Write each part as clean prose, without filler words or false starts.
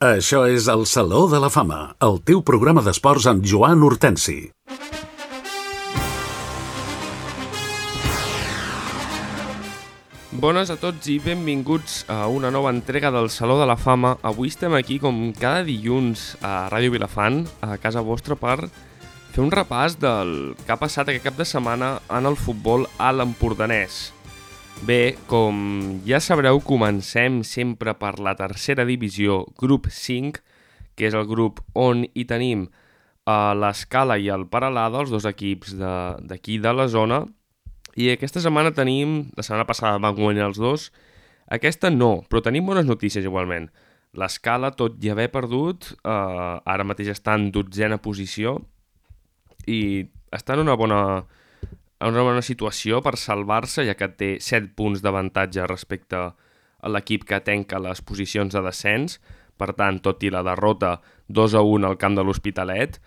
Això és el Saló de la Fama, el teu programa d'esports amb Joan Hortensi. Bones a tots i benvinguts a una nova entrega del Saló de la Fama. Avui estem aquí com cada dilluns a Ràdio Vilafant, a casa vostra, per fer un repàs del que ha passat aquest cap de setmana en el futbol a l'Empordanès. Bé, com ja sabreu, comencem sempre per la tercera divisió, grup 5, que és el grup on hi tenim l'Escala i el Peralada, els dos equips d'aquí de la zona. I aquesta setmana tenim, la setmana passada van guanyar els dos, aquesta no, però tenim bones notícies igualment. L'Escala, tot i haver perdut, ara mateix està en 12a posició i està en una bona situació per salvar-se, ja que té 7 punts d'avantatge respecte a l'equip que tanca les posicions de descens. Per tant, tot i la derrota 2-1 al camp de l'Hospitalet,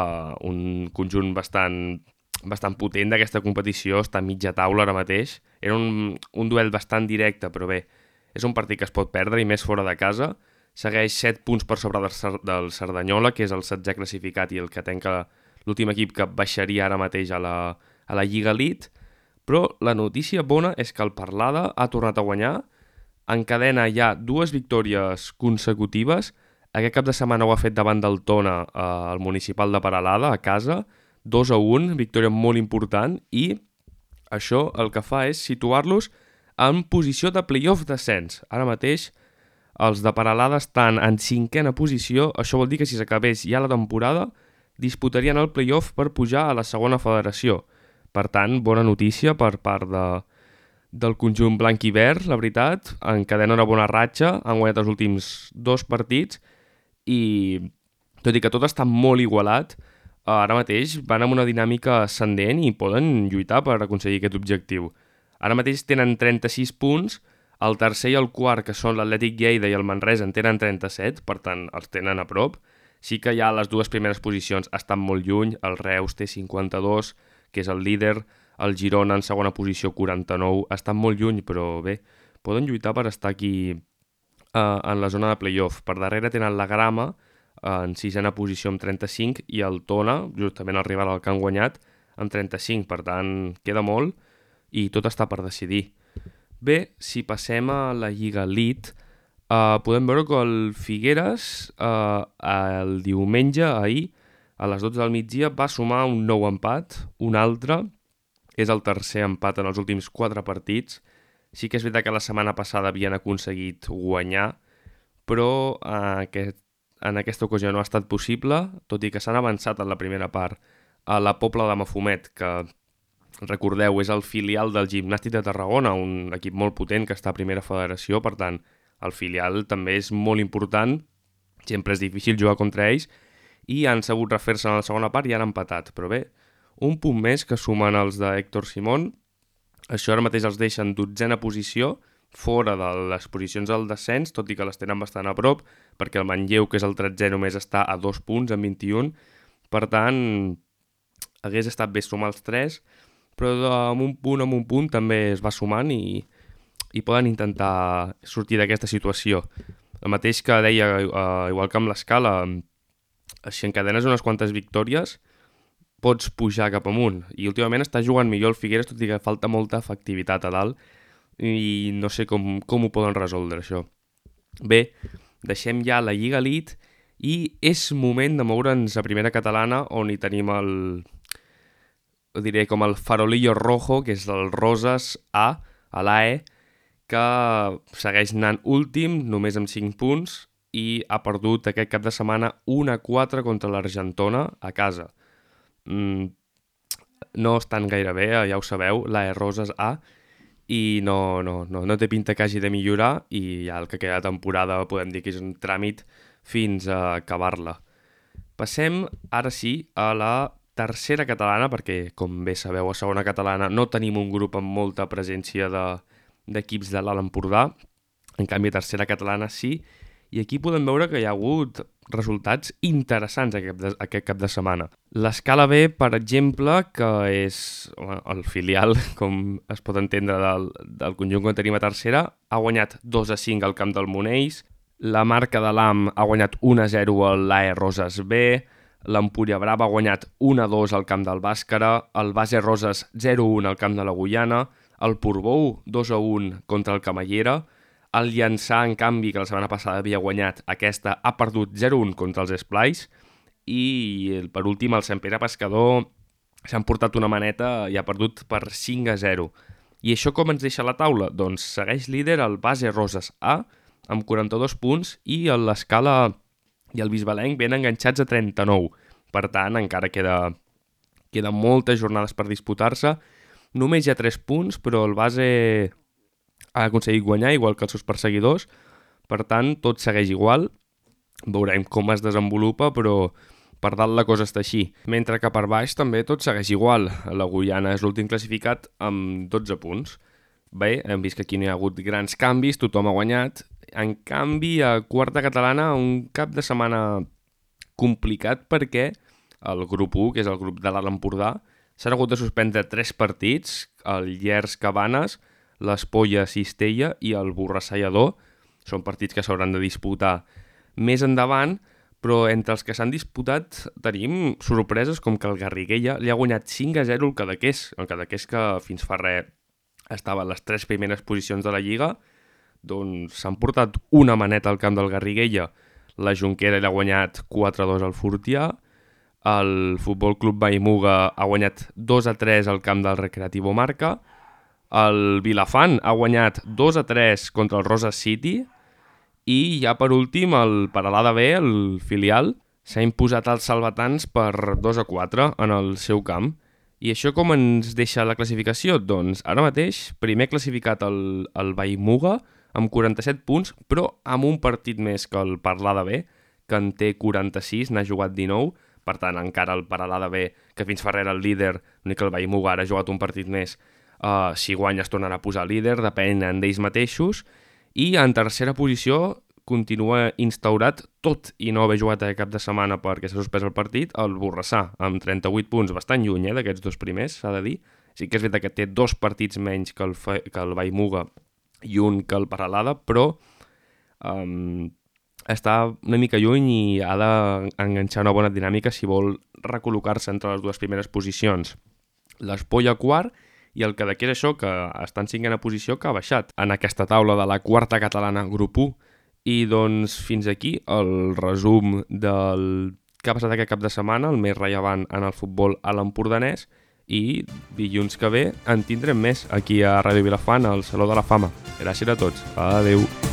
un conjunt bastant potent d'aquesta competició, està a mitja taula ara mateix. Era un duel bastant directe, però bé, és un partit que es pot perdre i més fora de casa. Segueix 7 punts per sobre del Cerdanyola, que és el 16è classificat i el que tanca l'últim equip que baixaria ara mateix a la Lliga Elite, però la notícia bona és que el Peralada ha tornat a guanyar, encadena ja 2 victòries consecutives. Aquest cap de setmana ho ha fet davant del Tona, al municipal de Peralada, a casa, 2-1, victòria molt important, i això el que fa és situar-los en posició de play-off descens. Ara mateix els de Peralada estan en 5a posició, això vol dir que si s'acabés ja la temporada disputarien el play-off per pujar a la segona federació. Per tant, bona notícia per part del conjunt blanc i verd, la veritat. Encadena una bona ratxa, han guanyat els últims 2 partits i, tot i que tot està molt igualat, ara mateix van amb una dinàmica ascendent i poden lluitar per aconseguir aquest objectiu. Ara mateix tenen 36 punts, el tercer i el quart, que són l'Atlètic Lleida i el Manresa, en tenen 37, per tant els tenen a prop. Sí que ja les 2 primeres posicions estan molt lluny, el Reus té 52, que és el líder, el Girona en segona posició 49, estan molt lluny, però bé, poden lluitar per estar aquí en la zona de play-off. Per darrere tenen la Grama en 6a posició amb 35 i el Tona, justament el rival al que han guanyat, amb 35, per tant queda molt i tot està per decidir. Bé, si passem a la Lliga Elite, podem veure que el Figueres el diumenge, ahir, a les 12 del migdia, va sumar un nou empat, un altre, és el tercer empat en els últims 4 partits. Sí que és veritat que la setmana passada havien aconseguit guanyar, però en aquesta ocasió no ha estat possible, tot i que s'han avançat en la primera part a la Pobla de Mafumet, que, recordeu, és el filial del Gimnàstic de Tarragona, un equip molt potent que està a primera federació, per tant, el filial també és molt important, sempre és difícil jugar contra ells, i han sabut refer-se en la segona part i han empatat. Però bé, un punt més que sumen els d'Héctor Simón. Això ara mateix els deixen 12a posició, fora de les posicions del descens, tot i que les tenen bastant a prop, perquè el Manlleu, que és el 13è, només està a 2 punts, en 21. Per tant, hagués estat bé sumar els 3, però amb un punt també es va sumant i poden intentar sortir d'aquesta situació. El mateix que deia, igual que amb l'Escala, si encadenes unes quantes victòries, pots pujar cap amunt. I últimament està jugant millor el Figueres, tot i que falta molta efectivitat a dalt, i no sé com ho poden resoldre, això. Bé, deixem ja la Lliga Elite i és moment de moure'ns a primera catalana, on hi tenim diré com el farolillo rojo, que és el Roses A, a l'AE, que segueix anant últim, només amb 5 punts, i ha perdut aquest cap de setmana 1-4 contra l'Argentona a casa. No estan gaire bé, ja ho sabeu, l'AE Roses A, i no té pinta que hagi de millorar, i ja el que queda de temporada podem dir que és un tràmit fins a acabar-la. Passem, ara sí, a la tercera catalana, perquè, com bé sabeu, a segona catalana no tenim un grup amb molta presència d'equips de l'Alt Empordà, en canvi a tercera catalana sí, i aquí podem veure que hi ha hagut resultats interessants aquest cap de setmana. L'Escala B, per exemple, que és el filial, com es pot entendre, del conjunt que tenim a tercera, ha guanyat 2-5 al camp del Monells, La Marca de l'Am ha guanyat 1-0 a l'AE Roses B, l'Empúria Brava ha guanyat 1-2 al camp del Bàscara, el Base Roses 0-1 al camp de la Guyana, el Portbou 2-1 contra el Camallera, el Llançà, en canvi, que la setmana passada havia guanyat, aquesta ha perdut 0-1 contra els Esplais, i per últim el Sant Pere Pescador s'han portat una maneta i ha perdut per 5-0. I això com ens deixa la taula? Doncs segueix líder el Base Roses A amb 42 punts i l'Escala i el Bisbalenc ben enganxats a 39. Per tant, encara queden moltes jornades per disputar-se. Només hi ha 3 punts, però el Base ha aconseguit guanyar, igual que els seus perseguidors. Per tant, tot segueix igual. Veurem com es desenvolupa, però per dalt la cosa està així. Mentre que per baix també tot segueix igual. La Guyana és l'últim classificat amb 12 punts. Bé, hem vist que aquí no hi ha hagut grans canvis, tothom ha guanyat. En canvi, a quarta catalana, un cap de setmana complicat perquè el grup 1, que és el grup de l'Alt Empordà, s'han hagut de suspendre 3 partits, el Llers Cabanes, l'Espolla Cistella i el Borrassà Lledó. Són partits que s'hauran de disputar més endavant, però entre els que s'han disputat tenim sorpreses com que el Garriguella li ha guanyat 5-0 al Cadaqués. El Cadaqués, que fins fa res estava a les 3 primeres posicions de la Lliga, doncs s'han portat una maneta al camp del Garriguella. La Jonquera l'ha guanyat 4-2 al Fortià, el Futbol Club Vallmuga ha guanyat 2-3 al camp del Recreativo Marca, el Vilafant ha guanyat 2-3 contra el Roses City, i ja per últim el Peralada B, el filial, s'ha imposat als salvatans per 2-4 en el seu camp. I això com ens deixa la classificació? Doncs ara mateix, primer classificat el Vallmuga amb 47 punts, però amb un partit més que el Peralada B, que en té 46, n'ha jugat 19, per tant encara el Peralada B, que fins fa res era el líder, l'únic que el Vallmuga ara ha jugat un partit més, si guanya es tornarà a posar líder, depenen d'ells mateixos, i en tercera posició continua instaurat, tot i no haver jugat aquest cap de setmana perquè s'ha suspès el partit, el Borrassà, amb 38 punts, bastant lluny d'aquests dos primers, s'ha de dir. Sí que és veritat que té 2 partits menys que el Vallmuga i un que el Peralada, però està una mica lluny i ha d'enganxar una bona dinàmica si vol recol·locar-se entre les 2 primeres posicions. L'Espolla quart, i el Cadaqués, això, que està en 5a posició, que ha baixat en aquesta taula de la quarta catalana grup 1. I doncs fins aquí el resum del que ha passat aquest cap de setmana, el més rellevant en el futbol a l'empordanès, i dilluns que ve en tindrem més aquí a Ràdio Vilafant, al Saló de la Fama. Gràcies a tots. Adeu.